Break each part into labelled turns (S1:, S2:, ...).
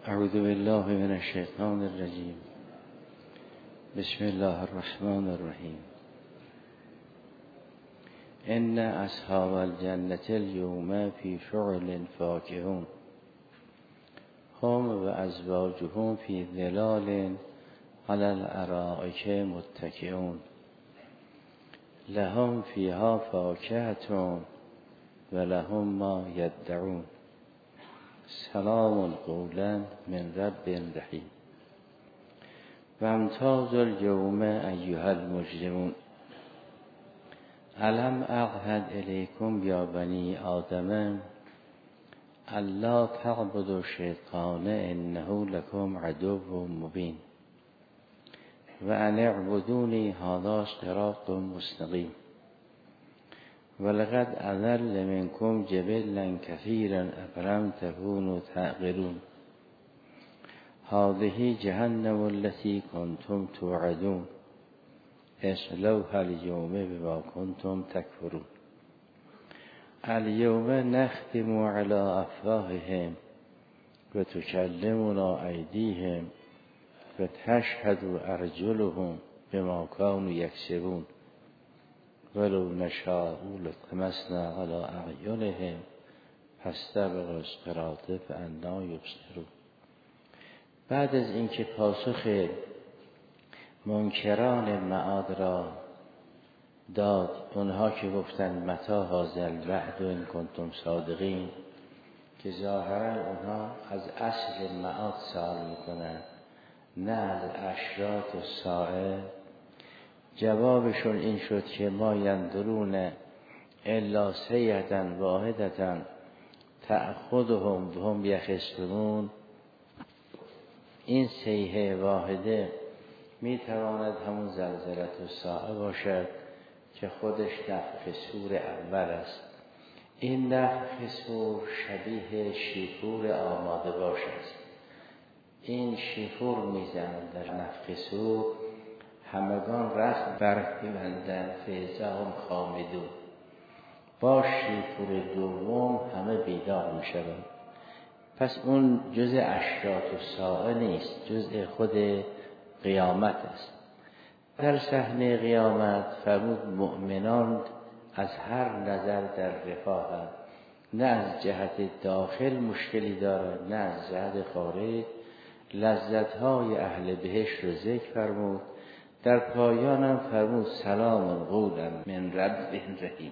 S1: اعوذ بالله من الشیطان الرجیم. بسم الله الرحمن الرحیم. ان اصحاب الجنة اليوم فی شغل فاکهون هم و ازواجهم فی ظلال علی الارائک متکئون لهم فیها فاکهة و لهم ما یدعون سلام قولا من رب رحیم. و امتاز اليوم ایها المجرمون الم اعهد الیکم یا بنی آدم الا تعبدوا الشیطان انه لکم عدو مبین و ان اعبدونی هذا صراط مستقیم ولقد اضل منکم جبلا کثیرا افلم تکونوا تعقلون هذه جهنم التي کنتم توعدون اصلوها اليوم بما کنتم تکفرون اليوم نختم على افواههم و تکلمنا ایدیهم و تشهد ارجلهم بما كانوا یکسبون ولو نشاء لطمسنا على اعینهم فاستبقوا الصراط فأنی یبصرون. بعد از اینکه پاسخ منکران معاد را داد، اونها که گفتند متی هذا الوعد ان کنتم صادقین، که ظاهرا اونها از اصل معاد سوال میکنند نه از اشراط الساعه، جوابشون این شد که ما ینظرون الا صیحة واحدة تأخذهم وهم یخصمون. این صیحه واحده میتواند همون زلزله الساعه باشد که خودش نفخ صور اول است. این نفخ صور شبیه شیپور آماده باش است. این شیپور میزنند در نفخ صور، همگان رخت برمی‌بندند فاذا هم خامدون. با شیپور دوم همه بیدار میشوند. پس اون جزء اشراط الساعه نیست، جزء خود قیامت است. در صحنه قیامت فرمود مؤمنان از هر نظر در رفاهند، نه از جهت داخل مشکلی دارند نه از جهت خارج. لذت‌های اهل بهشت رو ذکر فرمود. در پایانم فرمود سلام قولا من رب رحیم.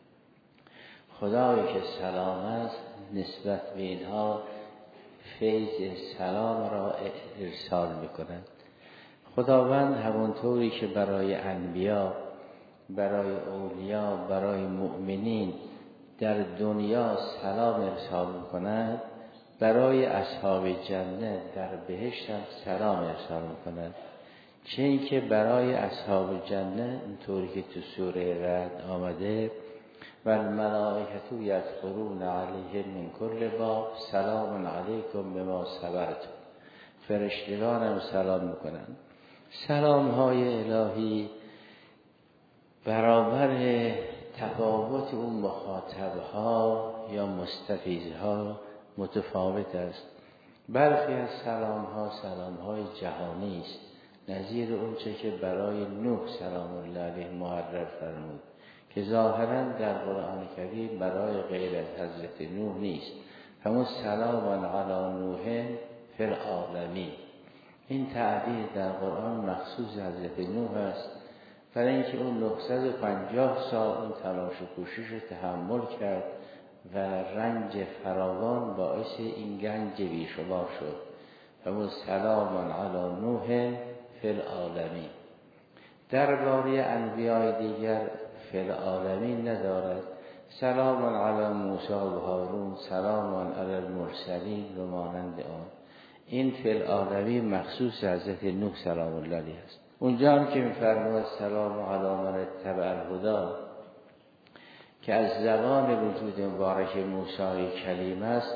S1: خدایی که سلام است نسبت به اینها فیض سلام را ارسال می‌کند. خداوند همونطوری که برای انبیا، برای اولیا، برای مؤمنین در دنیا سلام ارسال می‌کند، برای اصحاب جنت در بهشت هم سلام ارسال می‌کند. چه این که برای اصحاب جنت اینطوری که تو سوره رعد آمده و الملائکة یدخلون علیهم من کل باب سلام علیکم بما صبرتم. فرشتگان هم سلام میکنند. سلام های الهی برابر تفاوت اون مخاطب ها یا مستفیض ها متفاوت است. برخی از سلام های جهانی است، نظیر اون چه که برای نوح سلام الله علیه محرر فرمود که ظاهرا در قرآن کریم برای غیر از حضرت نوح نیست. همون سلام علی نوح فی العالمین، این تعبیر در قرآن مخصوص حضرت نوح است، برای اینکه اون 950 سال اون تلاش و کوشش رو تحمل کرد و رنج فراوان باعث این گنج بیشمار شد. همون سلام علی نوح فی العالمین. درباره انبیاء دیگر فی العالمین ندارد. سلام علی موسی و هارون، سلام علی المرسلین و مانند آن. این فی العالمین مخصوص حضرت نوح سلام الله علیه است. اونجا هم که می‌فرماید سلام علی من اتبع الهدی، که از زبان وجود مبارک موسی کلیم است،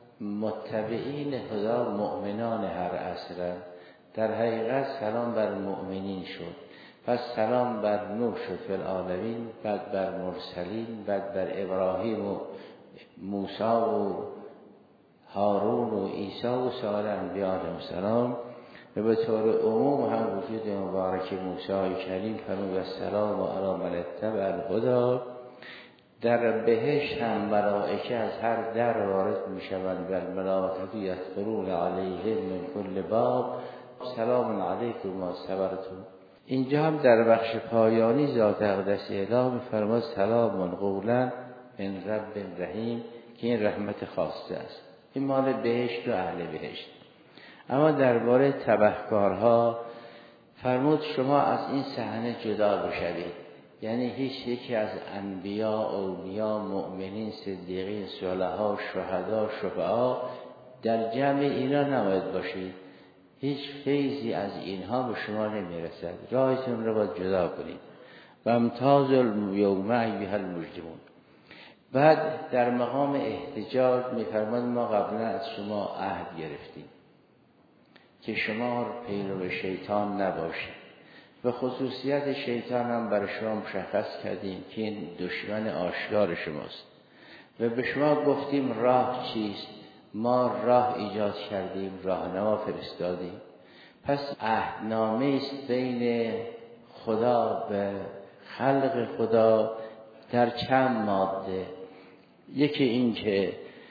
S1: متبعین هدا مؤمنان هر عصر. در حقیقت سلام بر مؤمنین شد. پس سلام بر نوح شد فی العالمین، بعد بر مرسلین، بعد بر ابراهیم و موسی و هارون و عیسی و سایر انبیاء علیهم السلام و به طور عموم هم وجود مبارک موسی کریم فرمود السلام و علی من اتبع الهدی. در بهشت هم ملائکه از هر در وارد می شوند و الملائکه یدخلون علیهم من کل باب سلام علیکم ما صبرتم. اینجا هم در بخش پایانی ذات اقدس اعلام می‌فرماد سلام قولا من رب رحیم که این رحمت خاصه است، این مال بهشت و اهل بهشت. اما درباره تبهکارها فرمود شما از این صحنه جدا بشوید، یعنی هیچ یکی از انبیا، اولیا، مؤمنین، صدیقین، صالحا، شهدا، شفعا در جمع اینا نباید باشید. هیچ فیضی از اینها به شما نمیرسد، راهتون رو باید جدا کنید. و امتاز الیوم ایها المجرمون. بعد در مقام احتجاج میفرماد ما قبلا از شما عهد گرفتیم که شما پیرو شیطان نباشید و خصوصیت شیطان هم برای شما مشخص کردیم که این دشمن آشکار شماست و به شما گفتیم راه چیست. ما راه ایجاد کردیم، راهنما فرستادیم. پس عهدنامه است بین خدا و خلق خدا در چند ماده. یکی این که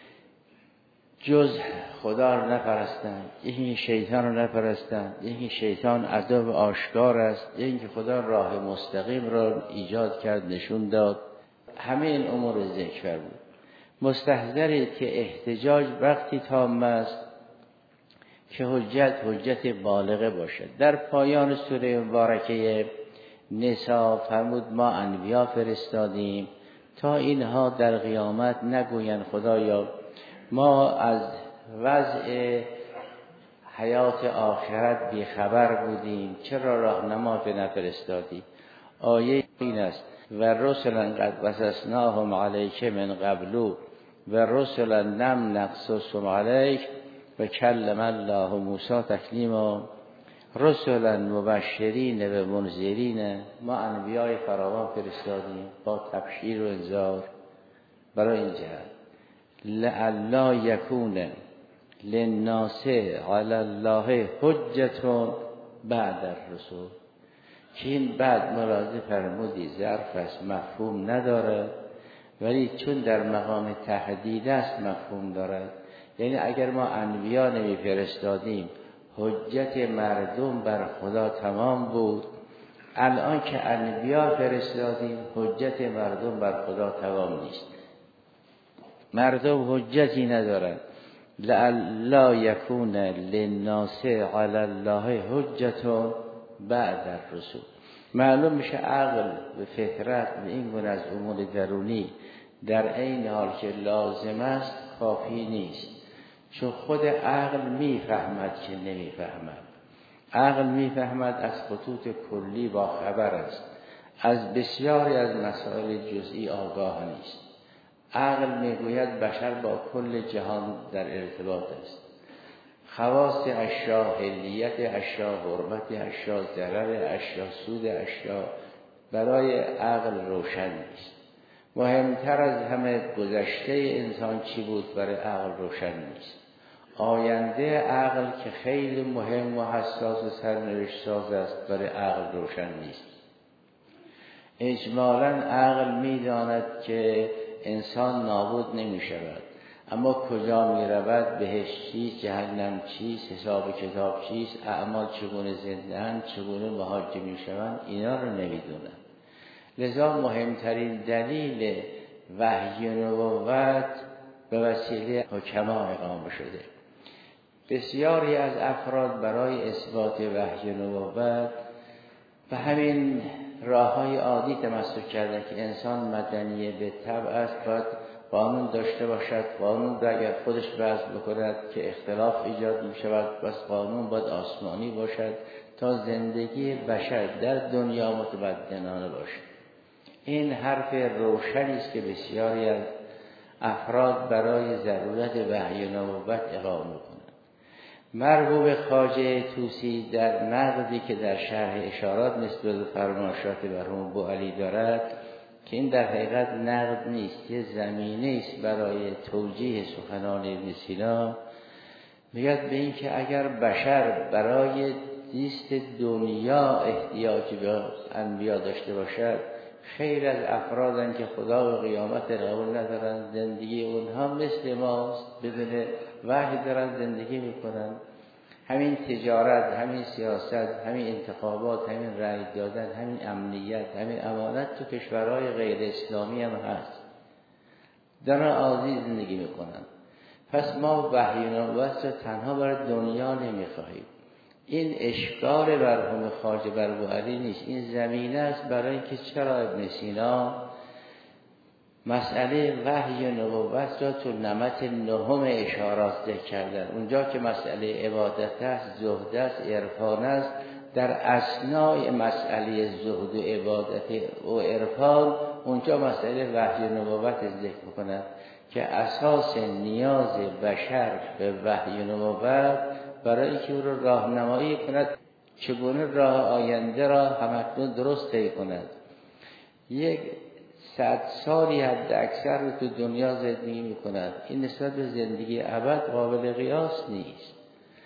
S1: جز خدا رو نپرستند، یکی شیطان رو نپرستند، یکی شیطان عدو آشکار است، یکی که خدا راه مستقیم را ایجاد کرد نشون داد. همه این امور ذکر بود. مستحضرید که احتجاج وقتی تام است که حجت بالغه باشد. در پایان سوره مبارکه نساء فرمود ما انبیا فرستادیم تا اینها در قیامت نگویند خدایا ما از وضع حیات آخرت بیخبر بودیم، چرا راهنما نفرستادی؟ آیه این است و رسلا قد قصصناهم علیک من قبل و رسلا لم نقصصهم علیک و کلم الله موسی تکلیما. رسلا مبشرین و منذرین، ما انبیای فراوان فرستادیم با تبشیر و انذار برای این جهت لعلا یکون للناس علی الله حجة بعد الرسول، که این بعد ملاحظه فرمودی ظرف است مفهوم نداره، ولی چون در مقام تهدید است مفهوم دارد. یعنی اگر ما انبیا نمی فرستادیم حجت مردم بر خدا تمام بود، الان که انبیا فرستادیم حجت مردم بر خدا تمام نیست، مردم حجتی ندارند. لعلا یکون للناس علی الله حجة بعد الرسول. معلوم میشه عقل و فطرت و این گونه از امور درونی در عین حال که لازم است کافی نیست، چون خود عقل میفهمد که نمیفهمد. عقل میفهمد از خطوط کلی با خبر است، از بسیاری از مسائل جزئی آگاه نیست. عقل میگوید بشر با کل جهان در ارتباط است، خواص اشیا، حلیت اشیا، حرمت اشیا، ضرر اشیا، سود اشیا برای عقل روشن نیست. مهمتر از همه گذشته انسان چی بود برای عقل روشن نیست. آینده عقل که خیلی مهم و حساس و سرنوشت ساز است برای عقل روشن نیست. اجمالاً عقل میداند که انسان نابود نمی شود، اما کجا می رود، بهشت چیست، جهنم چیست، حساب کتاب چیست، اعمال چگونه زنده‌اند، چگونه محاکمه می شوند، اینا رو نمیدونند. لذا مهمترین دلیل وحی نبوت به وسیله حکما اقامه شده. بسیاری از افراد برای اثبات وحی نبوت به همین راه‌های عادی تمسک کرده که انسان مدنی به طبع است، باید قانون داشته باشد، قانون را اگر خودش وضع بکند که اختلاف ایجاد می شود، بس قانون باید آسمانی باشد تا زندگی بشر در دنیا متمدنانه باشد. این حرف روشنی است که بسیاری از افراد برای ضرورت وحی نبوت اقامه کنند. مرحوم خواجه طوسی در نقدی که در شرح اشارات نسبت به فرمایشات مرحوم بوعلی دارد که این در حقیقت نقد نیست، یه زمینه است برای توجیه سخنان ابن سینا. میگه به این که اگر بشر برای زیست دنیا احتیاج به انبیا داشته باشد، خیر از افرادن که خدا و قیامت قبول ندارن، زندگی اونها مثل ماست، بدون وحی دارن زندگی میکنن. همین تجارت، همین سیاست، همین انتخابات، همین رأی دادن، همین امنیت، همین امانت تو کشورهای غیر اسلامی هم هست، دارن عادی زندگی میکنن. پس ما وحی نبوت رو تنها برای دنیا نمیخواهیم. این اشکال مرحوم خواجه بربوعلی نیست، این زمینه است برای اینکه چرا ابن سینا مسئله وحی نبوت را تو نمط نهم اشارات ذکر کردن. اونجا که مسئله عبادت است، زهد است، عرفان است، در اثنای مسئله زهد و عبادت و عرفان اونجا مسئله وحی نبوت ذکر می‌کند که اساس نیاز بشر به وحی نبوت برای اینکه او را راهنمایی کند چگونه راه آینده را همکنون درست طی کند. یک 100 سالی حد اکثر رو تو دنیا زندگی میکند. این نسبت به زندگی ابد قابل قیاس نیست.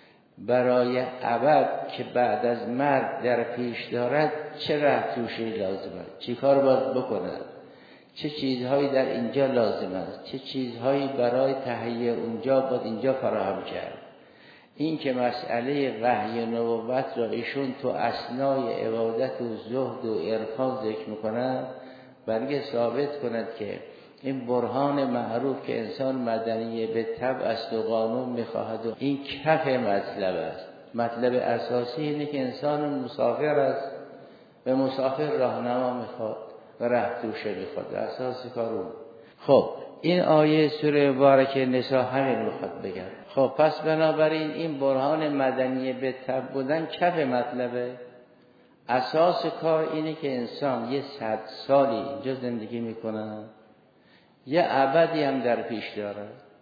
S1: برای ابد که بعد از مرگ در پیش دارد چه راه توشی لازم است، چی کار باید بکند، چه چیزهایی در اینجا لازم است، چه چیزهایی برای تهیه اونجا باید اینجا فراهم کرد. این که مسئله وحی نبوت را ایشون تو اثنای عبادت و زهد و عرفان ذکر میکنند بلکه ثابت کند که این برهان معروف که انسان مدنی به طبع است و قانون میخواهد و این کف مطلب است. مطلب اساسی اینه که انسان مسافر است و مسافر راهنما میخواد و ره توشه میخواد، اساس کار اون. خب این آیه سوره مبارکه نساء همین میخواد بگم. خب پس بنابراین این برهان مدنی به طبع بودن کف مطلبه. اساس کار اینه که انسان یه 100 سالی اینجا زندگی میکنه، یه ابدی هم در پیش داره.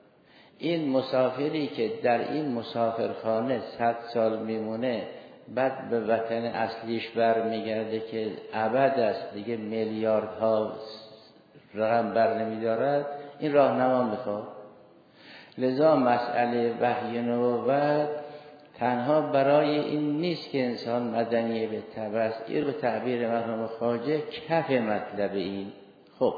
S1: این مسافری که در این مسافرخانه 100 سال میمونه بعد به وطن اصلیش برمیگرده که ابد است دیگه، میلیاردها رقم بر نمیدارد، این راهنما میخواد. لذا مسئله وحی نبوت تنها برای این نیست که انسان مدنی به طبع است، این به تعبیر مرحوم خواجه کف مطلب این. خب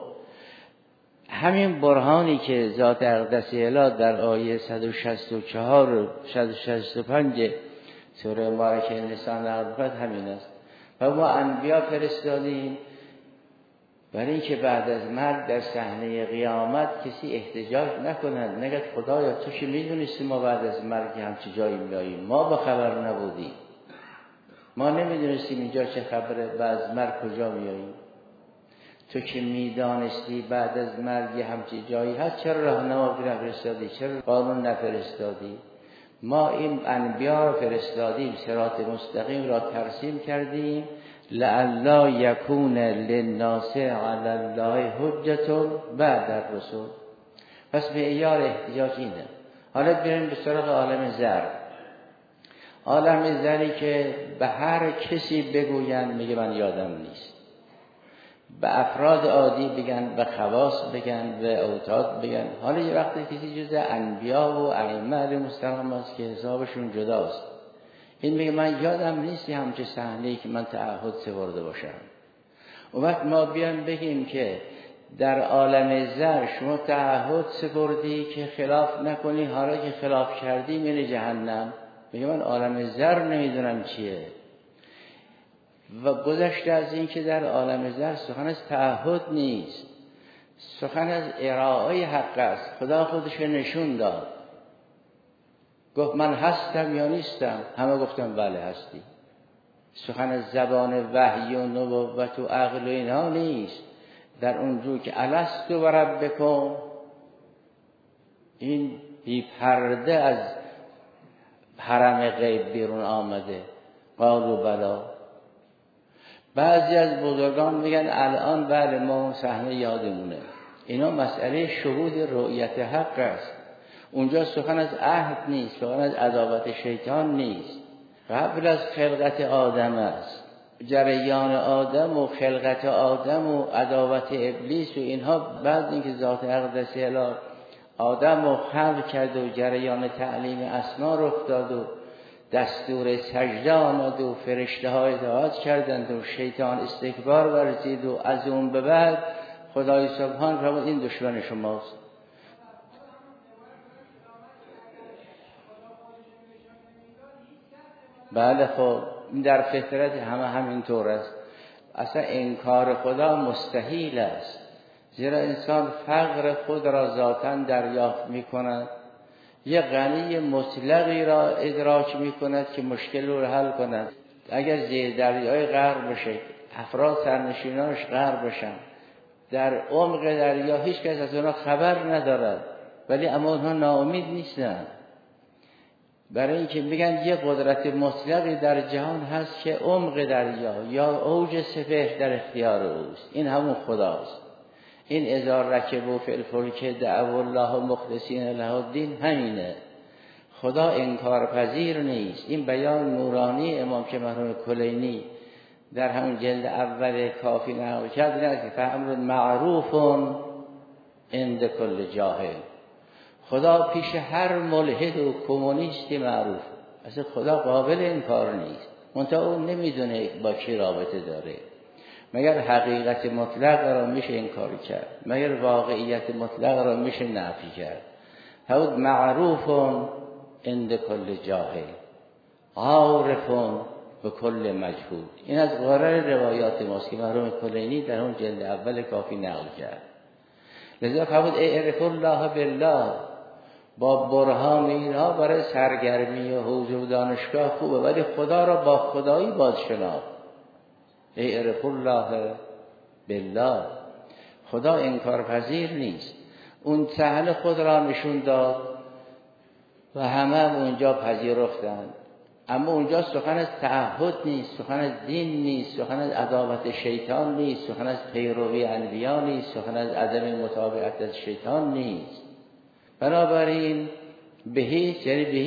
S1: همین برهانی که ذات اقدس اله در آیه 164 و 165 سوره مبارکه نساء نقل کرد همین است. و ما انبیا فرستادیم برای اینکه بعد از مرگ در صحنه قیامت کسی احتجاج نکند، نگه خدایا تو که میدونستی ما بعد از مرگ همچی جایی میاییم، ما با خبر نبودیم، ما نمیدونستیم اینجا چه خبره، بعد از مرگ کجا میاییم. تو که میدانستی بعد از مرگ همچی جایی هست، چرا راهنما نفرستادی، چرا قانون نفرستادی؟ ما این انبیا رو فرستادیم، صراط مستقیم را ترسیم کردیم لعلا یکون للناس علی الله حجة بعد الرسل. پس معیار احتجاج اینه. حالا بریم به سراغ عالم زر. عالم زری که به هر کسی بگوین میگه من یادم نیست، به افراد عادی بگن، به خواص بگن، به اوتاد بگن. حالا یه وقتی کسی جز انبیا و ائمه علیهم السلام است که حسابشون جداست، این میگه من یادم نیستی همچه صحنه‌ای که من تعهد سپرده باشم. اون وقت ما بیان بگیم که در عالم زر شما تعهد سپردی که خلاف نکنی، حالا که خلاف کردی میری جهنم. میگه من عالم زر نمیدونم چیه. و گذشته از این که در عالم زر سخن از تعهد نیست، سخن از ارائه حق است. خدا خودش نشون داد، گفت من هستم یا نیستم؟ همه گفتم بله هستی. سخن از زبان وحی و نبوت و عقل و اینها نیست. در اونجور که الست و ربکم، این بی پرده از حرم غیب بیرون آمده، قالوا بلا. بعضی از بزرگان میگن الان بله ما صحنه یادمونه. اینا مسئله شهود رؤیت حق است. اونجا سخن از عهد نیست، سخن از عداوت شیطان نیست، قبل از خلقت آدم است. جریان آدم و خلقت آدم و عداوت ابلیس و اینها، بعد اینکه ذات اقدسی اله آدم رو خلق کرد و جریان تعلیم اسما رخ داد و دستور سجده آمد و فرشته ها اطاعت کردند و شیطان استکبار ورزید و از اون به بعد خدای سبحان فرمود این دشمن شماست. بله خب این در فطرت همینطور است. اصلا انکار خدا مستحیل است، زیرا انسان فقر خود را ذاتاً دریافت می کند، یه غنی مطلقی را ادراک می کند که مشکل رو حل کند. اگر زیر دریای غرق بشه، افراد سرنشینانش غرق بشن، در عمق دریا هیچ کس از اونها خبر ندارد، ولی اما اونها ناامید نیستن، برای اینکه میگن یه قدرت مطلقی در جهان هست که عمق دریا یا اوج سپهر در اختیار اوست. این همون خداست. این اذا رکبوا فی الفلک دعوا الله مخلصین له الدین همینه. خدا انکار پذیر نیست. این بیان نورانی امام که مرحوم کلینی در همون جلد اول کافی نقل کرد نه که فامر معروف عند کل جاهل. خدا پیش هر ملحد و کمونیستی معروف، اصلا خدا قابل انکار نیست، منتها اون نمیدونه با کی رابطه داره. مگر حقیقت مطلق را میشه انکار کرد؟ مگر واقعیت مطلق را میشه نفی کرد؟ هود معروف عند کل جاهل عارف به کل مجهول. این از قرار روایات ماست که مرحوم کلینی در اون جلد اول کافی نقل کرد. لذا فرمود اعرف الله بالله، با برهان اینها برای سرگرمی و حوزه و دانشگاه خوبه، ولی خدا را با خدایی باید شناخت. اعرف الله بالله، خدا انکار پذیر نیست. اون صحنه خود را نشون داد و همه اونجا پذیرفتند، اما اونجا سخن از تعهد نیست، سخن از دین نیست، سخن از عداوت شیطان نیست، سخن از پیروی انبیا نیست، سخن از عدم مطابقت از شیطان نیست. بنابراین به هیچ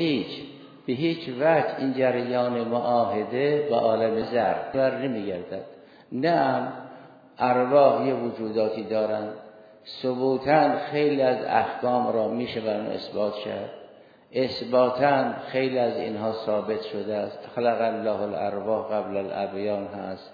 S1: وجه این جریان معاهده با عالم زر بر نمیگردد. نه، ارواح یه وجوداتی دارند، ثبوتاً خیلی از احکام را میشه برای اثبات کرد، اثباتاً خیلی از اینها ثابت شده است. خلق الله الارواح قبل الابیان هست،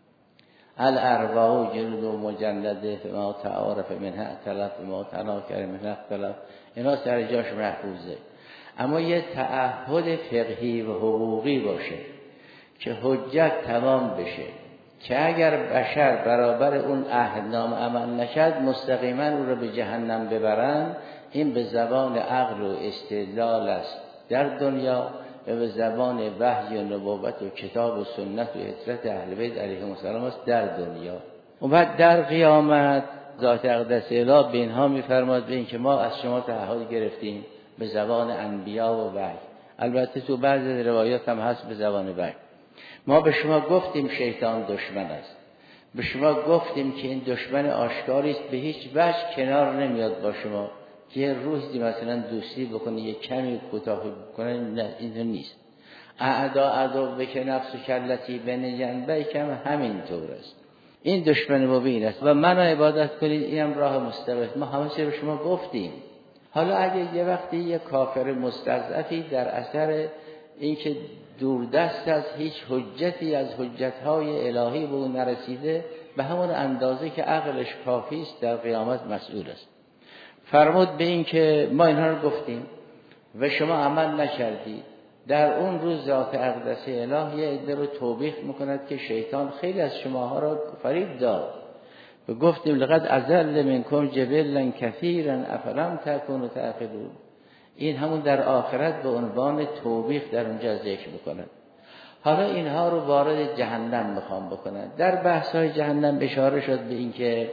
S1: الارواح جلود مجلده فما تعارف منها اختلاف فما تناکر منها اختلاف. اینا سر جاش محفوظه. اما یه تعهد فقهی و حقوقی باشه که حجت تمام بشه، که اگر بشر برابر اون عهدنامه عمل نشد مستقیما او رو به جهنم ببرن، این به زبان عقل و استدلال است در دنیا و به زبان وحی و نبوت و کتاب و سنت و اطرت اهل بیت علیهم السلام است در دنیا. و بعد در قیامت ذات اقدس اله به اینها میفرماد به این که ما از شما تعهد گرفتیم به زبان انبیا و وحی. البته تو بعضی روایات هم هست به زبان وحی. ما به شما گفتیم شیطان دشمن است، به شما گفتیم که این دشمن آشکاری است، به هیچ وجه کنار نمیاد با شما که روحی مثلا دوستی بکنه، یک کمی کوتاه بکنه، نه این نیست. اعدا بک نفس و کلتی بین جنبه کم همین طور است. این دشمن مبین است و منو عبادت کنید، اینم راه مستقیم. ما همه به شما گفتیم. حالا اگه یه وقتی یه کافر مستضعفی در اثر اینکه دوردست از هیچ حجتی از حجتهای الهی به اون نرسیده، به همون اندازه که عقلش کافی است در قیامت مسئول است. فرمود به این که ما اینها رو گفتیم و شما عمل نکردید. در اون روز ذات اقدس اله یه عده رو توبیخ میکند که شیطان خیلی از شماها را فریب داد و گفتیم لقد اضل منکم جبلا کثیرا افلم تکونوا تعقلون. این همون در آخرت به عنوان توبیخ در اونجا ذکر میکند. حالا اینها رو وارد جهنم میخوام بکنن. در بحث‌های جهنم اشاره شد به این که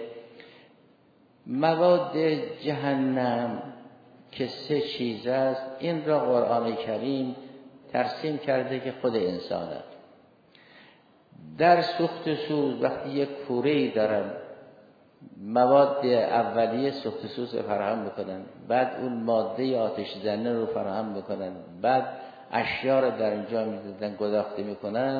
S1: مواد جهنم که 3 چیز است، این را قرآن کریم ترسیم کرده که خود انسان است. در سوخت سوز وقتی یک کوره‌ای دارن مواد اولیه سوخت سوز رو فراهم بکنن، بعد اون ماده آتش زنه رو فراهم بکنن، بعد اشیا رو در اینجا می‌ذارن گداخته میکنن،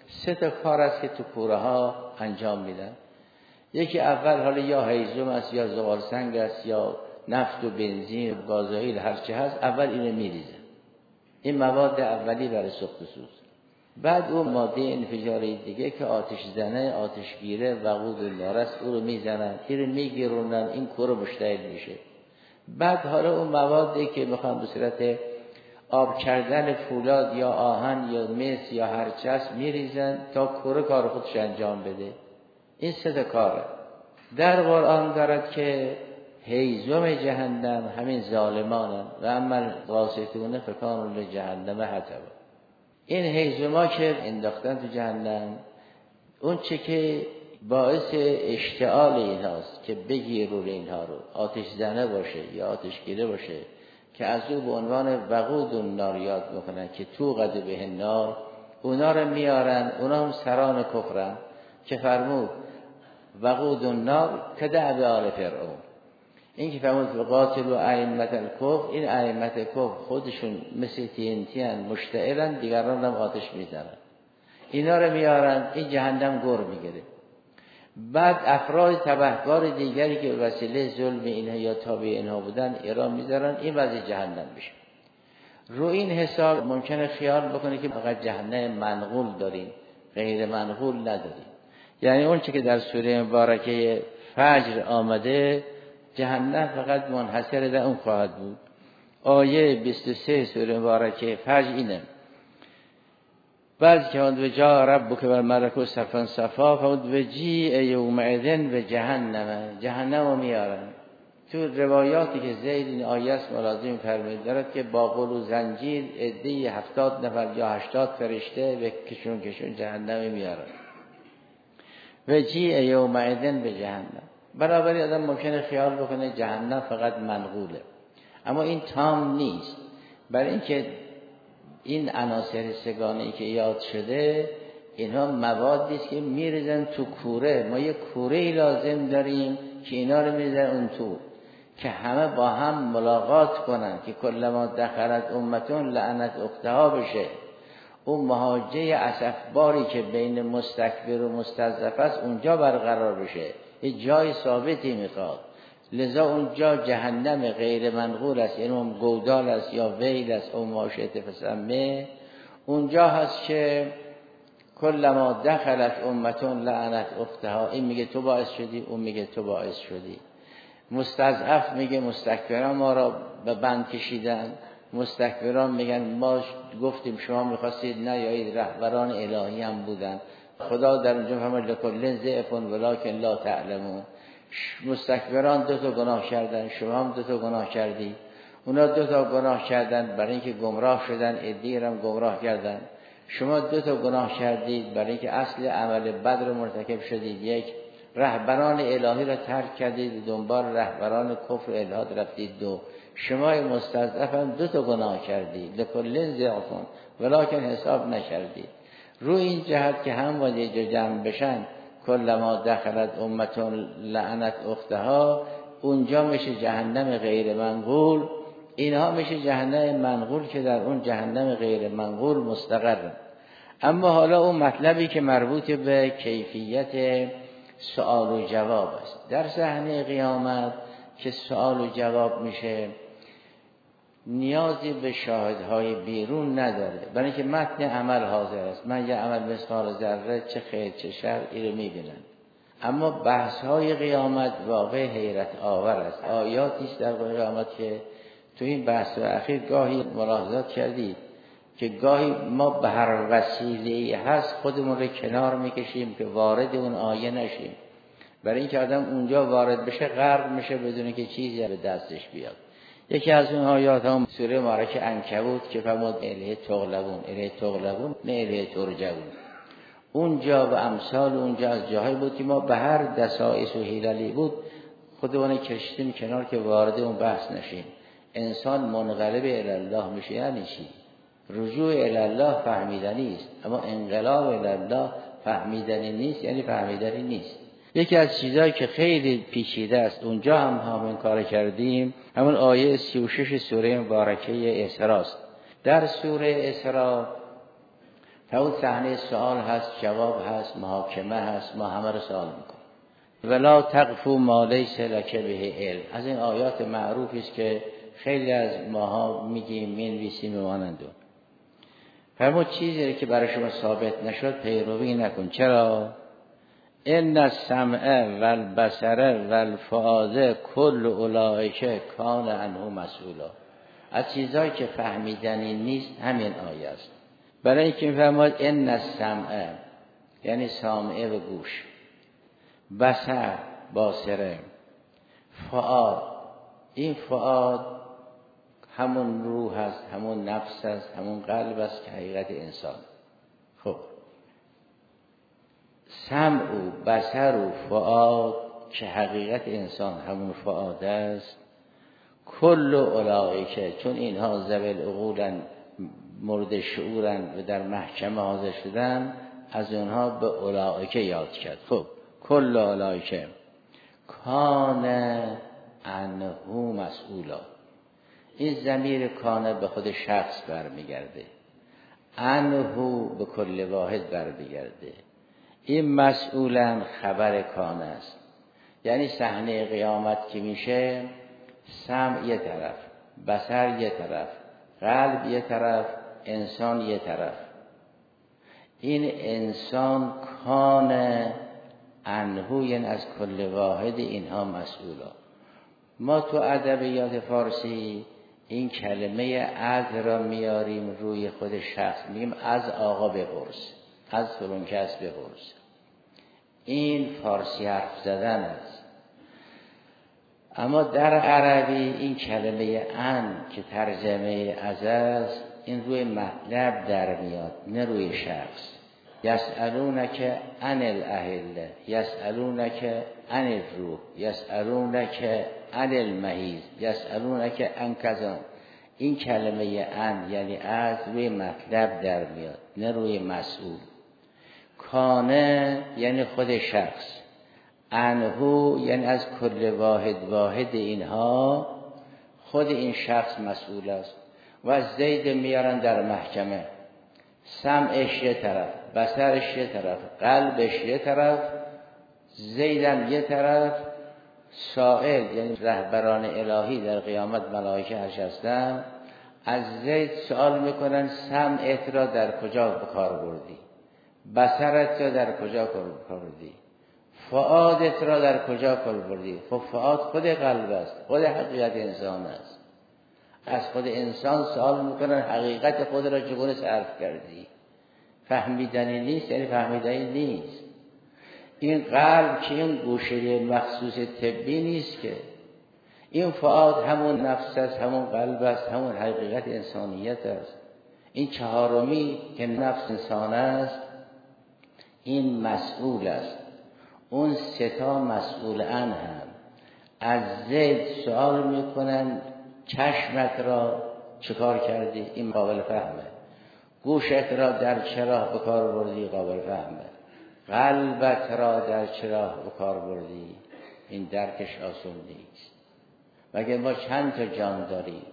S1: 3 تا کار است که تو کوره ها انجام میدن. یکی اول حالا یا هیزم است یا زغال سنگ است یا نفت و بنزین و گازوئیل هر چی هست، اول اینو میریزه. این مواد اولی برای سوخت و سوز. بعد اون ماده انفجاری دیگه که آتش زنه، آتشگیره، وقود و نار است، او رو میزنن، این رو میگیرونن، این کوره مشتعل میشه. بعد حالا اون موادی که میخوان به صورت آب کردن فولاد یا آهن یا مس یا هر چیز میریزن تا کوره کار خودش انجام بده. این 3 تا کاره. در قرآن دارد که هیزم جهنم همین ظالمانن و اما قاسطون فکانوا لجهنم حطبا. این هیزما که انداختن تو جهنم، اون چه که باعث اشتعال اینهاست که بگیرون اینها رو، آتش زنه باشه یا آتشگیره باشه که از او به عنوان وقود النار یاد میکنن که توقد به النار، اونا رو میارن. اونا هم سران کفرن که فرمود وقود النار که دعوی آل فرعون. این که فرمود قاتل و ائمه الکفر، این ائمه کفر خودشون مثل TNT مشتعلن، دیگران هم آتش میزنن. اینا رو میارن، این جهنم گر میگیره. بعد افراد تبهکار دیگری که وسیله ظلم اینها یا تابع اینها بودن ایران میذارن، این وضع جهنم میشه. رو این حساب ممکنه خیال بکنه که فقط جهنم منقول داریم، غیر منقول نداریم. یعنی اون چه که در سوره مبارکه فجر آمده، جهنم فقط منحصر در اون خواهد بود. آیه 23 سوره مبارکه فجر اینه: بعد که اون جا ربک و الملک صفا صفا فود و جیء یومئذ به جهنم رو میارن. تو روایاتی که زید این آیه است ملازم فرمود دارد که با قل و زنجیر عده 70 نفر یا 80 فرشته به کشون جهنم میارن. و جیء یومئذ به جهنم. برابری آدم ممکنه خیال بکنه جهنم فقط منقوله، اما این تام نیست. برای اینکه این عناصر سگانه‌ای که یاد شده اینها موادی است که میریزن تو کوره. ما یک کوره‌ای لازم داریم که اینا رو میریزن اون تو که همه با هم ملاقات کنن، که کلما دخلت امتون لعنت اختها بشه. اون مهاجه اسفباری که بین مستکبر و مستضعف است اونجا برقرار بشه. یه جای ثابتی میخواد. لذا اونجا جهنم غیر منقول است، یعنی اون گودال است یا ویل است او ماشیت فسمه. اونجا هست که کلما دخلت امتون لعنت اختها، این میگه تو باعث شدی، اون میگه تو باعث شدی. مستضعف میگه مستکبران ما را به بند کشیدن. مستکبران میگن ما گفتیم شما میخواستید نیایید، رهبران الهی هم بودن. خدا در اونجا فرمود لکل ضعف ولکن لا تعلمون. مستکبران 2 تا گناه کردن، شما هم 2 تا گناه کردی. اونا 2 تا گناه کردن برای اینکه گمراه شدن، عده‌ای هم گمراه کردن. شما 2 تا گناه کردید برای اینکه اصل عمل بد رو مرتکب شدید. یک، رهبران الهی را ترک کردید، دنبال رهبران کفر الهاد رفتید. 2، شما مستضعف هم 2 تا گناه کردید. لکل ضعف ولکن حساب نکردید. رو این جهت که هم باید یه جا جمع بشن، کلما دخلت امتون لعنت اختها، اونجا میشه جهنم غیر منقول. اینها میشه جهنم منقول که در اون جهنم غیر منقول مستقرن. اما حالا اون مطلبی که مربوط به کیفیت سوال و جواب است در صحنه قیامت که سوال و جواب میشه، نیازی به شاهدهای بیرون نداره، برای اینکه متن عمل حاضر است. من یه عمل مثقال ذره چه خیر چه شر اینو میبینن. اما بحث‌های قیامت واقع حیرت آور است. آیاتی است در قیامت که تو این بحث اخیر گاهی ملاحظات کردید که گاهی ما به هر وسیله‌ای هست خودمون رو کنار میکشیم که وارد اون آیه نشیم، برای اینکه آدم اونجا وارد بشه غرق میشه بدون که چیزی به دستش بیاد. یکی از اون آیات هم سوره مبارکه عنکبوت که فرمود الیه تغلبون نه الیه ترجعون. اونجا و امثال اونجا از جاهایی بود که ما به هر دسایس و حیله‌ای بود خودمون کشیدیم کنار که وارد اون بحث نشیم. انسان منقلب الی الله میشه یعنی چی؟ رجوع الی الله فهمیدنی است، اما انقلاب الی الله فهمیدنی نیست، یعنی فهمیدنی نیست. یکی از چیزایی که خیلی پیچیده است اونجا هم همین کار کردیم، همون آیه 36 سوره مبارکه اسراء است. در سوره اسراء اون صحنه سوال هست، جواب هست، محاکمه هست، ما همه رو سوال میکنیم. ولا تقفو ما لیس لک به علم، از این آیات معروفی است که خیلی از ماها میگیم، مینویسیم و مانند اون. فرمود چیزی که برای شما ثابت نشد پیروی نکن. چرا؟ ان السمع والبصر والفؤاد کل اولئک کان عنه مسئولا. از چیزایی که فهمیدنی نیست همین آیه است. برای اینکه میفرماد ان السمع یعنی سامعه و گوش، بصر باصره، فؤاد این فؤاد همون روح است، همون نفس است، همون قلب است که حقیقت انسان. خب سمع و بصر و فؤاد که حقیقت انسان همون فؤاد است، کل اولئک چون اینها ذوی العقولن، مورد شعورن و در محکمه حاضر شدن، از اونها به اولئک یاد کرد. خب کل اولئک کان عنه مسئولا. این ضمیر کان به خود شخص برمیگرده، عنه به کل واحد برمیگرده. این مسئولا خبر کان است. یعنی صحنه قیامت که میشه، سمع یه طرف، بصر یه طرف، قلب یه طرف، انسان یه طرف. این انسان کان عنه یعنی از کل واحد اینها مسئولا. ما تو ادبیات فارسی این کلمه از را میاریم روی خود شخص، میگیم از آقا بپرس، از فلان کس بپرس. این فارسی حرف زدن است. اما در عربی این کلمه ان که ترجمه از است، این روی مطلب در میاد نه روی شخص. یسألونک عن الاهله، یسألونک عن الروح، یسألونک عن المحیض، یسألونک عن کذا. این کلمه ان یعنی از روی مطلب در میاد نه روی مسئول. کانه یعنی خود شخص، عنه یعنی از کل واحد اینها خود این شخص مسئول است. و از زید میارن در محکمه، سمعش یه طرف، بصرش یه طرف، قلبش یه طرف، زیدم یه طرف. سائل یعنی رهبران الهی در قیامت ملائکه هستند، از زید سوال میکنن سمعت را در کجا به کار بردی، بصرت را در کجا کار بردی، فؤادت را در کجا کار بردی. خب فؤاد خود قلب است، خود حقیقت انسان است. از خود انسان سوال میکنن حقیقت خود را چگونه صرف کردی. فهمیدنی نیست یعنی فهمیدنی نیست. این قلب که این گوشه مخصوص طبی نیست که، این فؤاد همون نفس است، همون قلب است، همون حقیقت انسانیت است. این چهارمی که نفس انسان است این مسئول است. اون سه تا مسئولن هم از زید سوال میکنن چشمت را چکار کردی، این قابل فهمه. گوشت را در چه راه به کار بردی، قابل فهمه. قلبت را در چه راه به کار بردی، این درکش آسون نیست. مگر ما چند تا جان داریم؟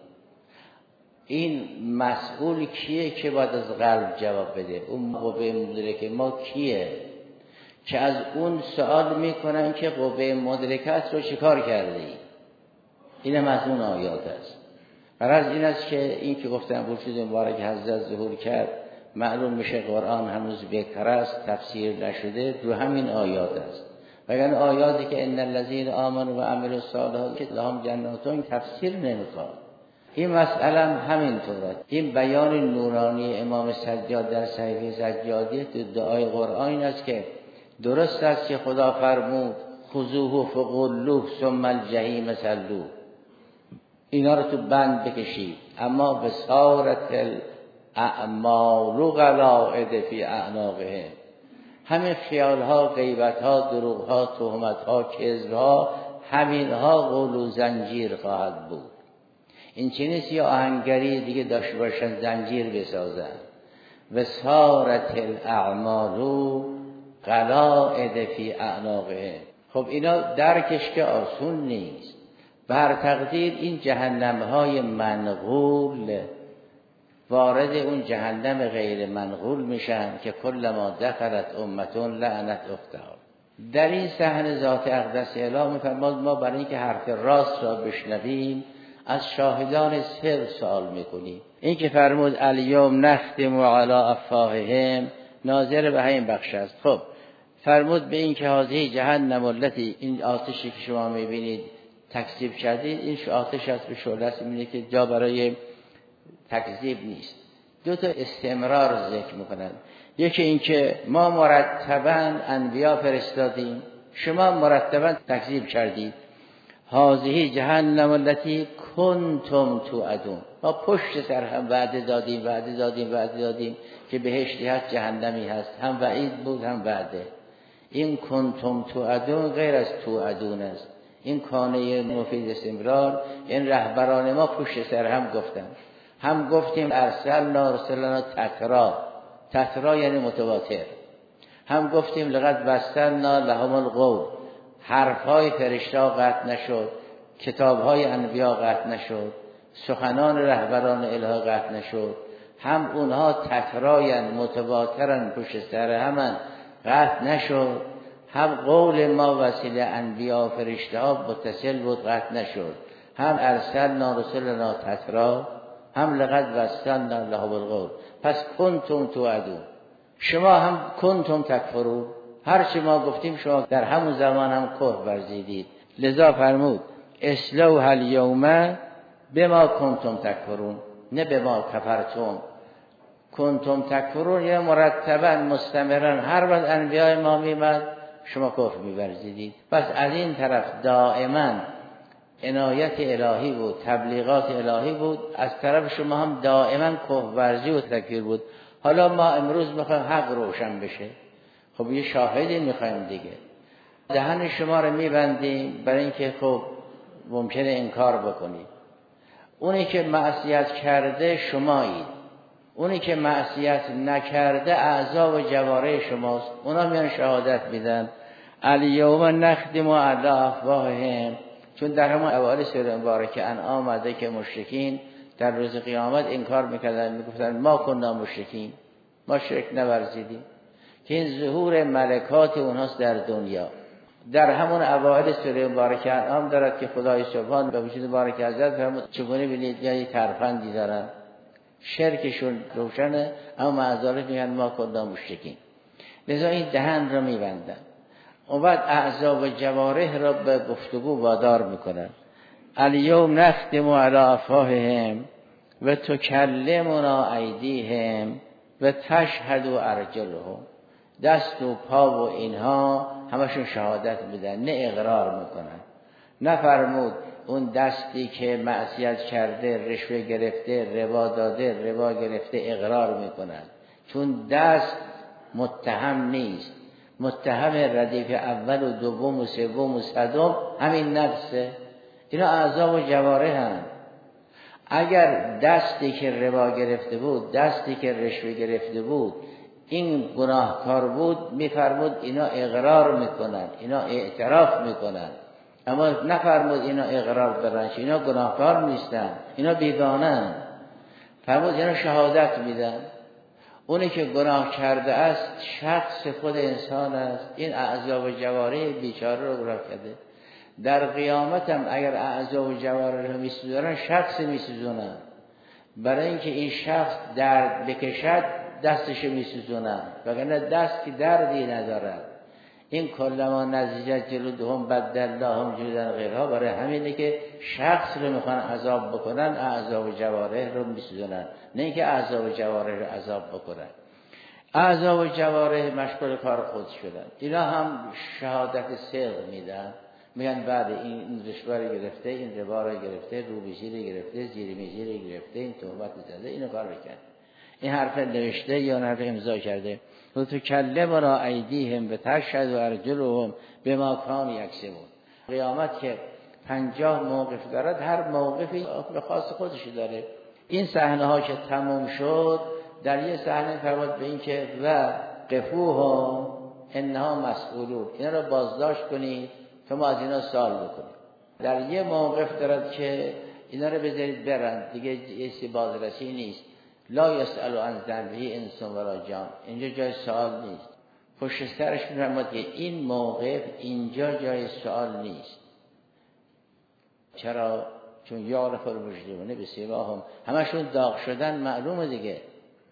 S1: این مسئول کیه که باید از قلب جواب بده؟ اون قوه مدرکه ما کیه که از اون سوال میکنن که قوه مدرکت رو چیکار کردی؟ اینم از اون آیات است. غرض این است که این که گفتم وجود مبارک حضرت ظهور کرد، معلوم میشه قرآن هنوز بهتر است، تفسیر نشده، رو همین آیات است. وگرنه آیاتی که ان الذین آمنوا و عملوا الصالحات که لهم جنات تفسیر نمیخواد. این مسئله همین طوره. این بیان نورانی امام سجاد در صحیفه سجادیه تو دعای قرآن این است که درست است که خدا فرمود خذوه فغلوه ثم الجحیم صلوه، اینا رو تو بند بکشید، اما به صورت الاعمال قلائد فی اعناقهم. همین خیالها، غیبتها، دروغها، تهمتها، کذبها، همینها قول و زنجیر خواهد بود. این چه نیست یا آهنگری دیگه داشته باشن زنجیر بسازن. و صورت الاعمال قلائد فی اعناقهم. خب اینا درکش که آسون نیست. بر تقدیر این جهنم‌های منقول وارد اون جهنم غیر منقول میشن که کلما دخلت امتون لعنت اختها. در این صحنه ذات اقدس اعلام می‌فرماد ما برای اینکه حرف راست را بشنویم از شاهدان سر سوال میکنیم. این که فرمود الیوم نختم علی افواههم ناظر به همین بخش است. خب فرمود به این که هذه جهنم التی، این آتشی که شما میبینید تکذیب کردید، این آتش است به شعله است، میبینید که جا برای تکذیب نیست. دو تا استمرار ذکر میکنن. یکی این که ما مرتباً انبیا فرستادیم، شما مرتباً تکذیب کردید. هذه جهنم التی کنتم توعدون، ما پشت سر هم وعده دادیم که بهشتی هست جهنمی هست، هم وعید بود هم وعده. این کنتم توعدون غیر از توعدون است. این کانه مفید استمرار، این رهبران ما پشت سر هم گفتن. هم گفتیم ارسلنا رسلنا تترا یعنی متواتر. هم گفتیم لقد بسطنا لهم القول، حرفهای فرشته‌ها قطع نشد، کتابهای انبیا قطع نشد، سخنان رهبران الهی قطع نشد. هم اونها تتراین متواترن پشت سر هم قطع نشد. هم قول ما وسیله انبیا و فرشته‌ها متصل بود قطع نشد. هم ارسلنا رسلنا تترا، هم لقد بسطنا لهم القول. پس کنتم توعدون، شما هم کنتم تکفرون. هر چی ما گفتیم شما در همون زمان هم کفر ورزیدید. لذا فرمود اصلوها الیوم بما کنتم تکفرون، نه بما کفرتم. کنتم تکفرون یا مرتبا مستمرا هر وقت انبیاء ما میمد شما کفر می‌ورزیدید. پس از این طرف دائما عنایت الهی بود، تبلیغات الهی بود، از طرف شما هم دائما کفرورزی و تکفیر بود. حالا ما امروز میخوایم حق روشن بشه، خب یه شاهدی میخوایم دیگه. دهن شما رو میبندیم برای اینکه خب ممکنه انکار بکنید. اونی که معصیت کرده شمایید، اونی که معصیت نکرده اعضا و جوارح شماست. اونا میان شهادت میدن الیوم نختم علی افواههم، چون در همون اوایل سوره مبارکه انعام آمده که مشرکین در روز قیامت انکار میکردن، میگفتن ما کنا مشرکین، ما شرک نورزیدیم، که این ظهور ملکات اونهاست در دنیا. در همون اوایل سوره مبارکه انعام دارد که خدای سبحان به وجود مبارک حضرت فرمود چگونه بینید یعنی ترفندی دارن، شرکشون روشنه اما معذرت میگن ما کنا مشرکین. لذا این دهن رو میبندن و بعد اعضا و جوارح را به گفتگو وادار میکنن. الیوم نختم علی افواههم و تکلمنا ایدیهم و تشهد ارجلهم، دست و پا و اینها همشون شهادت میدن، نه اقرار میکنن. نفرمود اون دستی که معصیت کرده، رشوه گرفته، ربا داده، ربا گرفته اقرار میکنن، چون دست متهم نیست. متهم ردیف اول و دوم و سوم و صدم همین نفسه. اینا اعضا و جوارح هم. اگر دستی که ربا گرفته بود، دستی که رشوه گرفته بود این گناهکار بود، میفرمود اینا اقرار میکنن، اینا اعتراف میکنن. اما نفرمود اینا اقرار برن، اینا گناهکار نیستن، اینا بیگانه‌اند. فرمود اینا شهادت میدن. اونی که گناه کرده است شخص خود انسان است، این اعضا و جوارح بیچاره رو گناه کرده. در قیامت هم اگر اعضا و جوارح رو میسوزونن شخص میسوزونن، برای اینکه این شخص درد بکشد دستش میسوزونن، وگرنه دست که دردی ندارد. این کلما نضجت جلودهم بدلناهم جلودا غیرها، برای همینه که شخص رو میخوان عذاب بکنن اعضا و جوارح رو میسوزونن، نه اینکه اعضا و جوارح رو عذاب بکنن. اعضا و جوارح مشغول کار خود شدن. اینا هم شهادت صدق میدن، میگن بعد این رشوه رو گرفته، این ربا رو گرفته، روبیزی رو گرفته، زیرمیزی رو گرفته، این تهمت زده، اینو کار کرد. این حرف نوشته یا حرف امضا کرده. و تکلمنا ایدیهم و تشهد ارجلهم بما کانوا یکسبون. قیامت که 50 موقف دارد، هر موقفی حکم خاص خودش داره. این صحنه ها که تموم شد، در یه صحنه فرمود به این که و قفوهم انها مسئولون، اینا رو بازداشت کنید تا ما از اینا سوال بکنیم. در یه موقف دارد که اینا رو بذارید برن، دیگه ایسی بازرسی نیست. لا یسأل عن ذنبه انس ولا جان. اینجا جای سوال نیست. پشت سرش می‌فرماد که این موقف اینجا جای سوال نیست. چرا؟ چون یعرف المجرمون بسیماهم، همشون داغ شدن معلومه دیگه.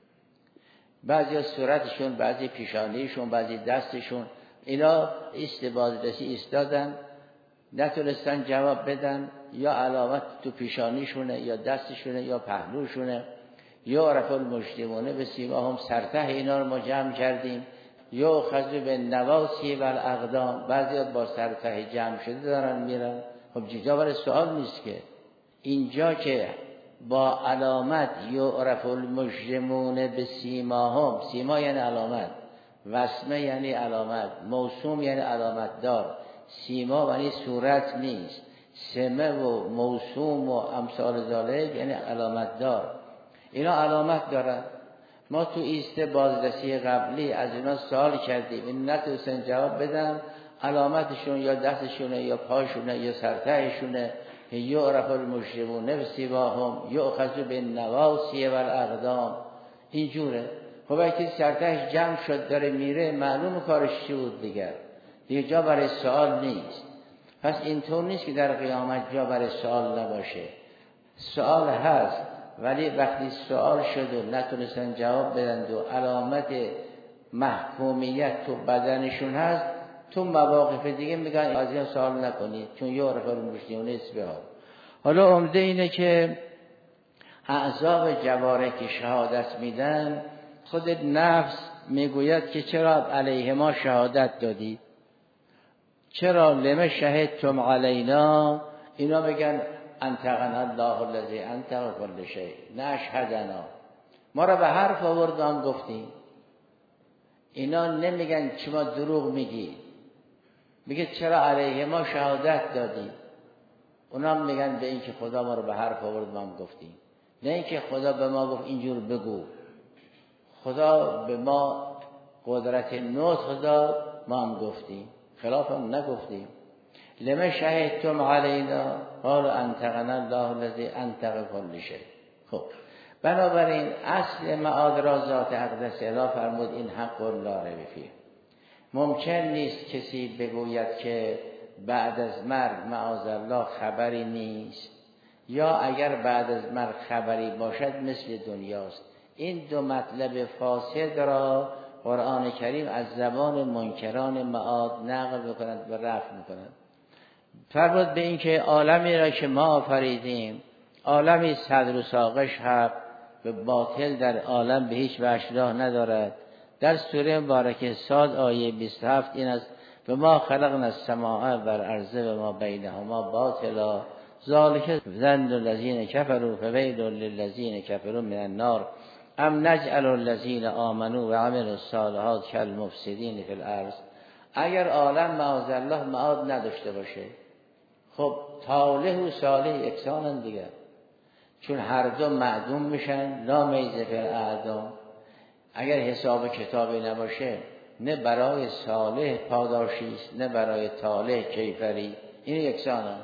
S1: بعضی صورتشون، بعضی پیشانیشون، بعضی دستشون، اینا بازرسی ایستادن، نتونستن جواب بدن، یا علامت تو پیشانیشونه یا دستشونه یا پهلوشونه. یعرف المجرمون بسیماهم، سرته اینا رو ما جمع کردیم. یا خذو به نواسی و الاقدام، بعضی با سرته جمع شده دارن میرن. خب جا برای سوال نیست که اینجا که با علامت یعرف المجرمون بسیماهم، سیما یعنی علامت، وسمه یعنی علامت، موسوم یعنی علامت دار، سیما یعنی صورت نیست، سمه و موسوم و امثال ذالک یعنی علامت دار. اینا علامت دارن. ما تو ایست بازرسی قبلی از اینا سوال کردیم، این نتونستن جواب بدن، علامتشون یا دستشونه یا پاشونه یا سرتهشونه. یعرف المجرمون بسیماهم یؤخذ بالنواصی والاقدام، اینجوره. خب اگه سرتهش جمع شد داره میره، معلوم کارش چی بود دیگه جا برای سوال نیست. پس اینطور نیست که در قیامت جا برای سوال نباشه. سوال هست، ولی وقتی سوال شد و نتونستن جواب بدن و علامت محکومیت تو بدنشون هست، تو مواقف دیگه میگن از این سوال نکنید، چون یعرف المجرمون بسیماهم. حالا عمده اینه که اعضا جوارح که شهادت میدن، خود نفس میگوید که چرا علیه ما شهادت دادی؟ چرا لم شهدتم علینا؟ اینا بگن انطقنا الله الذی انطق کل شیء نشهدنا، ما را به حرف آوردن گفتیم. اینا نمیگن شما دروغ میگی، میگه چرا علیه ما شهادت دادی؟ اونا میگن به این که خدا ما رو به حرف آورد ما هم گفتیم، نه اینکه خدا به ما گفت اینجور بگو. خدا به ما قدرت نطق داد، ما هم گفتیم، خلاف هم نگفتیم. لما شهدتم علینا قال انطقنا الله الذی انطق کل شیء. خب بنابراین اصل معاد را ذات اقدس اله فرمود این حق لا ریب فیه. ممکن نیست کسی بگوید که بعد از مرگ معاذالله خبری نیست، یا اگر بعد از مرگ خبری باشد مثل دنیاست. این دو مطلب فاسد را قرآن کریم از زبان منکران معاد نقل می‌کند و رفع می‌کند. فرمود به این که عالمی را که ما آفریدیم، عالمی صدر و ساقش حق، به باطل در عالم به هیچ وجه راه ندارد. در سوره مبارکه صاد آیه 27 این است: و ما خلقنا السماء والارض و ما بینهما باطلا ذلک ظن الذین کفروا فویل للذین کفروا من النار ام نجعل الذین آمنوا و عملوا الصالحات کالمفسدین فی الارض. اگر عالم معاذالله معاد نداشته باشه، خب طالح و صالح یکسانن دیگه، چون هر دو معدوم میشن، لا میزه فی الاعدام. اگر حساب کتابی نباشه، نه برای صالح پاداشی است نه برای طالح کیفری، این یکسانن.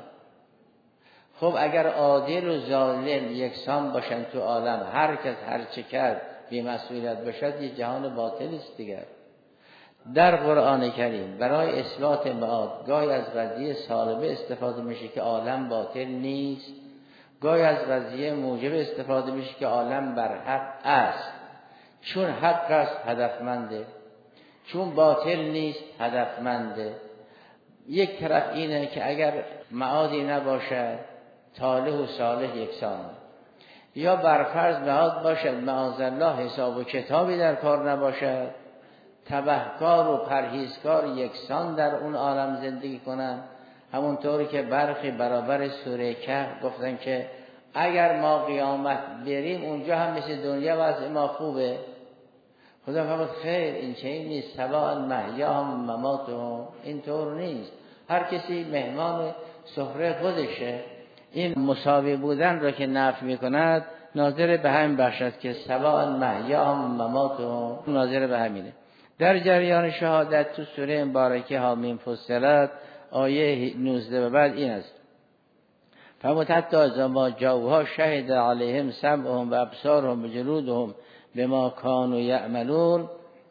S1: خب اگر عادل و ظالم یکسان باشن تو عالم، هر کس هر چه کرد بی مسئولیت باشد، یه جهان باطل است دیگر. در قرآن کریم برای اثبات معاد گاهی از قضیه سالبه استفاده میشه که عالم باطل نیست، گاهی از قضیه موجب استفاده میشه که عالم بر حق است. چون حق است هدفمنده، چون باطل نیست هدفمنده. یک طرف اینه که اگر معادی نباشد طالح و صالح یکسانه، یا برفرض معاد باشد معاذالله حساب و کتابی در کار نباشد، تبهکار و پرهیزکار یکسان در اون عالم زندگی کنن. همونطوری که برخی برابر سوره کهف گفتن که اگر ما قیامت بریم اونجا هم مثل دنیا وضع ما خوبه. خدا فرمود خیر، این چنین نیست، سواء محیاهم مماتهم، اینطور نیست. هر کسی مهمان سفره خودشه. این مساوی بودن را که نفی میکند ناظر به همین بخشد که سواء محیاهم مماتهم، ناظر به همینه. در جریان شهادت تو سوره مبارکه حامیم فصلت آیه 19 و بعد این است: فرمود حتی از ما جاءوها شهد علیهم سمعهم و ابصارهم و جلودهم بما کانوا یعملون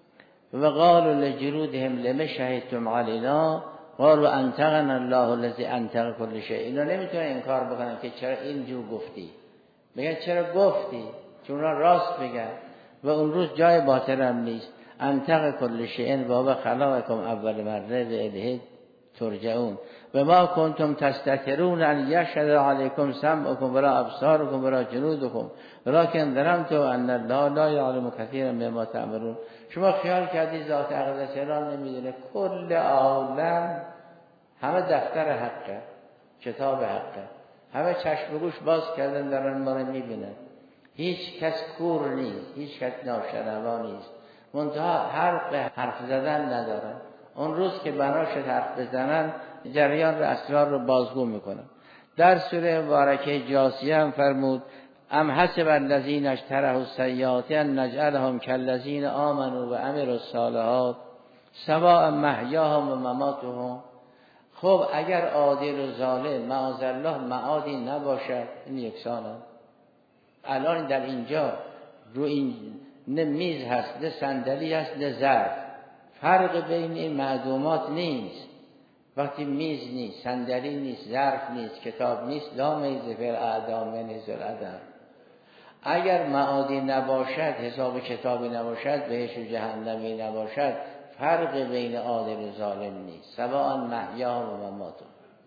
S1: و قالوا لجلودهم لما شهدتم علینا قالوا انطقنا الله الذی انطق كل شیء. اینا نمیتونن انکار بکنن که چرا اینجور گفتی، میگن چرا گفتی، چون اونا راست بگن و اون روز جای باطل هم نیست. انطق كل شیء و هو خلقکم اول مره و الیه ترجعون و ما کنتم تستترون ان یشهد علیکم سمعکم ولا ابصارکم ولا جلودکم ولکن ظننتم ان الله لا یعلم کثیرا مما تعملون. شما خیال کردی ذات اقدس را نمیدونه؟ کل عالم همه دفتر حقه، کتاب حقه، همه چشم و گوش باز کردن دارن ما رو میبینن. هیچ کس کور نیست، هیچ کس ناشنوا نیست، منتها حرف زدن ندارن. اون روز که بناش حرف بزنن جریان و اسرار رو بازگو میکنن. در سوره مبارکه جاثیه هم فرمود ام حسب الذین اجترحوا السیئات ان نجعلهم کالذین آمنوا و عملوا الصالحات سواء محیاهم و مماتهم. خب اگر عادل و ظالم معاذالله معادی نباشد، این یکسانه. الان در اینجا رو این نه میز هست، نه صندلی هست، نه ظرف، فرق بین این معدومات نیست. وقتی میز نیست، صندلی نیست، ظرف نیست، کتاب نیست، لا میز فی الاعدام نزل عدم. اگر معادی نباشد، حساب کتابی نباشد، بهش و جهنمی نباشد، فرق بین عادل و ظالم نیست. سواء محیا و مماتهم.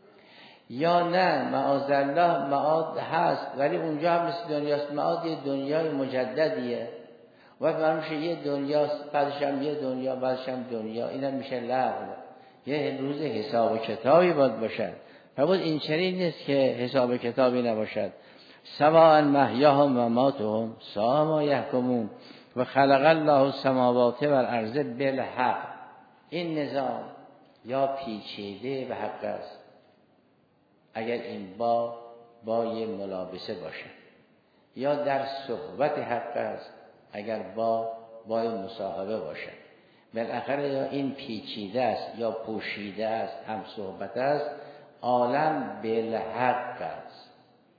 S1: یا نه معاذالله معاد هست ولی اونجا هم مثل دنیاست. معاد یه دنیای مجددیه و فرموشه یه دنیاست، بعدش هم یه دنیا، بعدش هم دنیا. اینم میشه لغو. یه روز حساب و کتابی باید باشد. فرمود این چنین نیست که حساب کتابی نباشد. سواء محیاهم و مماتهم ساء ما یحکمون و خلق الله السماوات و الارض بالحق. این نظام یا پیچیده و حق است اگر این با یه ملابسه باشه، یا در صحبت حق است اگر با مصاحبه باشه. بالاخره یا این پیچیده است یا پوشیده است، هم صحبت است. عالم بالحق است،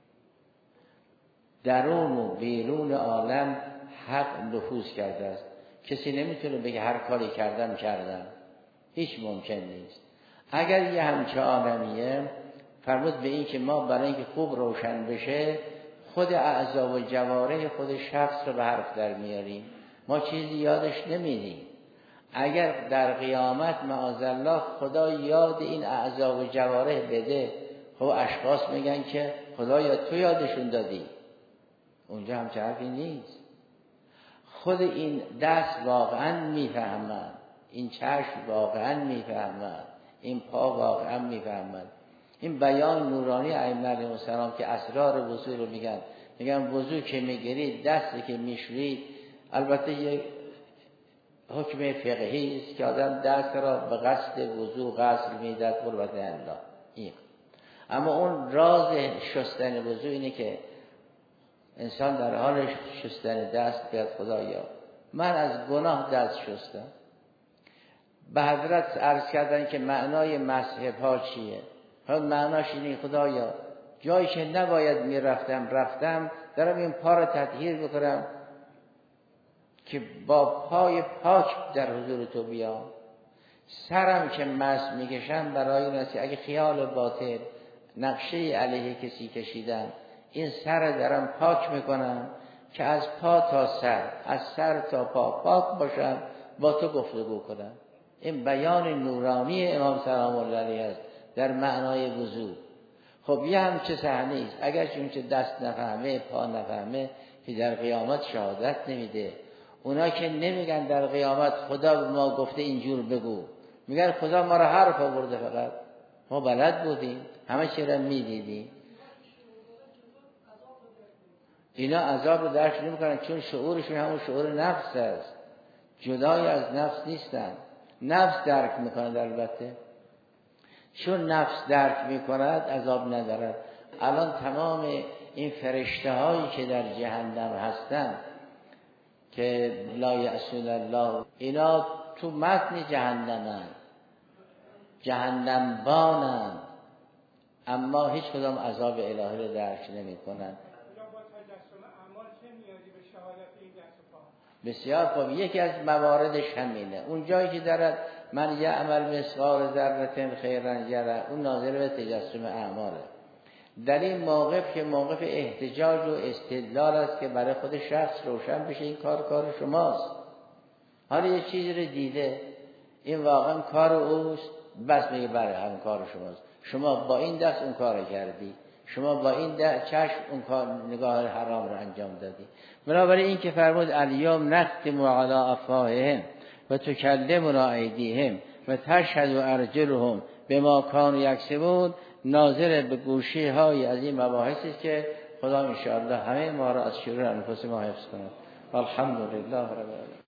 S1: درون و بیرون عالم حق نفوذ کرده است. کسی نمیتونه بگه هر کاری کردم، هیچ ممکن نیست. اگر یه همچه عالمیه، فرمود به این که ما برای اینکه خوب روشن بشه خود اعضا و جوارح خود شخص رو به حرف در میاریم، ما چیزی یادش نمیدیم. اگر در قیامت معاذالله خدا یاد این اعضا و جوارح بده، خب اشخاص میگن که خدایا تو یادشون دادی. اونجا هم چه حرفی نیست. خود این دست واقعا میفهمد، این چشم واقعا میفهمد، این پا واقعا میفهمد. این بیان نورانی ائمه علیهم السلام که اسرار وضو رو میگن وضو که میگیرید، دستی که میشوید، البته یک حکم فقهی است که آدم دست را به قصد وضو غسل میدهد قربت الله. این اما اون راز شستن وضو اینه که انسان در حال شستن دست بیاد خدایا من از گناه دست شستم. به حضرت عرض کردن که معنای مسح پا چیه؟ معناش اینه خدایا جایی که نباید رفتم، دارم این پا را تطهیر بکنم که با پای پاک در حضور تو بیام. سرم که مسح میکشم برای این است اگه خیال باطل نقشه علیه کسی کشیدم، این سر دارم پاک میکنم که از پا تا سر، از سر تا پا پاک باشم، با تو گفتگو کنم. این بیان نورانی امام سلام الله علیه است در معنای وضو. خب یه همچه صحنه است، اگر چون که دست نفهمه، پا نفهمه، که در قیامت شهادت نمیده. اونا که نمیگن در قیامت خدا به ما گفته اینجور بگو، میگن خدا ما را حرف آورده، فقط ما بلد بودیم، همه چی را میدیدیم. اینا عذاب رو درک نمیکنن چون شعورشون همون شعور نفس است، جدای از نفس نیستن. نفس درک میکند، البته چون نفس درک میکند عذاب ندارد. الان تمام این فرشته هایی که در جهنم هستن که لا یعصون الله، اینا تو متن جهنمن، جهنم بانن. اما هیچ کدام عذاب الهی رو درک نمی‌کنن. بسیار خوب. یکی از مواردش همینه. اون جایی که دارد من یعمل مثقال ذره خیرا یره، اون ناظر به تجسم اعماله. در این موقف که موقف احتجاج و استدلال است که برای خود شخص روشن بشه این کار شماست. حالا یه چیزی رو دیده این واقعا کار اوست، بس میگه برای هم کار شماست. شما با این دست اون کار کردی، شما با این چشم اون کار نگاه حرام رو انجام دادی. بنابراین این که فرمود الیوم نختم علی افواههم و تکلمنا ایدیهم و تشهد ارجلهم بما کانوا یکسبون، ناظر به گوشه های از این مباحثی است که خدا ان شاء الله همه ما را از شرور انفس ما حفظ کند. الحمدلله رب العالمین.